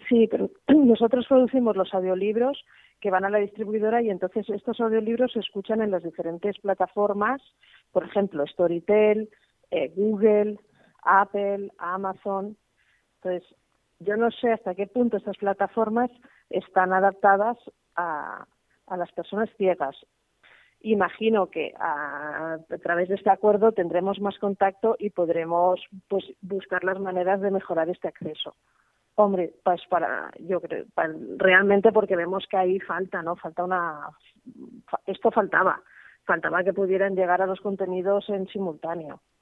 Sí, pero nosotros producimos los audiolibros que van a la distribuidora y entonces estos audiolibros se escuchan en las diferentes plataformas, por ejemplo, Storytel, Google, Apple, Amazon. Entonces, yo no sé hasta qué punto estas plataformas están adaptadas a las personas ciegas. Imagino que a través de este acuerdo tendremos más contacto y podremos pues buscar las maneras de mejorar este acceso. Hombre, pues yo creo, realmente porque vemos que ahí falta, ¿no? Esto faltaba que pudieran llegar a los contenidos en simultáneo.